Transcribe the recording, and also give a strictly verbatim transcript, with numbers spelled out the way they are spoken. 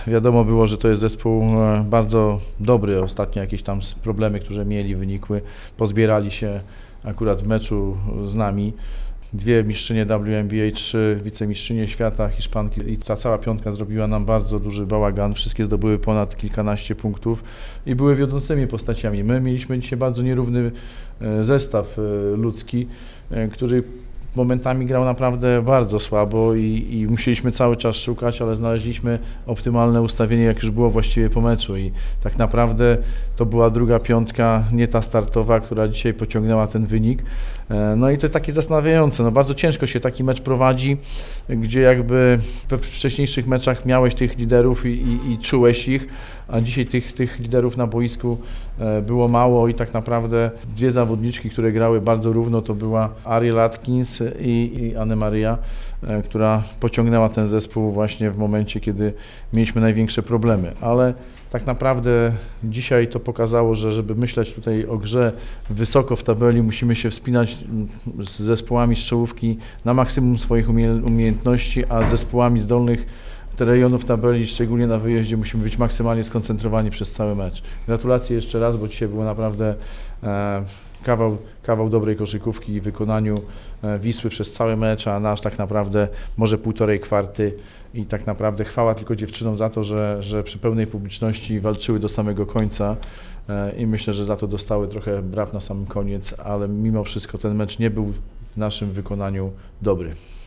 Wiadomo było, że to jest zespół bardzo dobry. Ostatnio jakieś tam problemy, które mieli, wynikły, pozbierali się akurat w meczu z nami. Dwie mistrzynie W N B A, trzy wicemistrzynie świata, Hiszpanki i ta cała piątka zrobiła nam bardzo duży bałagan. Wszystkie zdobyły ponad kilkanaście punktów i były wiodącymi postaciami. My mieliśmy dzisiaj bardzo nierówny zestaw ludzki, który momentami grał naprawdę bardzo słabo i, i musieliśmy cały czas szukać, ale znaleźliśmy optymalne ustawienie, jak już było właściwie po meczu i tak naprawdę to była druga piątka, nie ta startowa, która dzisiaj pociągnęła ten wynik. No i to takie zastanawiające, no bardzo ciężko się taki mecz prowadzi, gdzie jakby we wcześniejszych meczach miałeś tych liderów i, i, i czułeś ich, a dzisiaj tych, tych liderów na boisku było mało i tak naprawdę dwie zawodniczki, które grały bardzo równo, to była Ariel Atkins i, i Anne Maria, która pociągnęła ten zespół właśnie w momencie, kiedy mieliśmy największe problemy, ale tak naprawdę dzisiaj to pokazało, że żeby myśleć tutaj o grze wysoko w tabeli, musimy się wspinać z zespołami z czołówki na maksimum swoich umiejętności, a z zespołami z dolnych rejonów tabeli, szczególnie na wyjeździe, musimy być maksymalnie skoncentrowani przez cały mecz. Gratulacje jeszcze raz, bo dzisiaj było naprawdę e, kawał, kawał dobrej koszykówki i wykonaniu e, Wisły przez cały mecz, a nasz tak naprawdę może półtorej kwarty i tak naprawdę chwała tylko dziewczynom za to, że, że przy pełnej publiczności walczyły do samego końca e, i myślę, że za to dostały trochę braw na samym koniec, ale mimo wszystko ten mecz nie był w naszym wykonaniu dobry.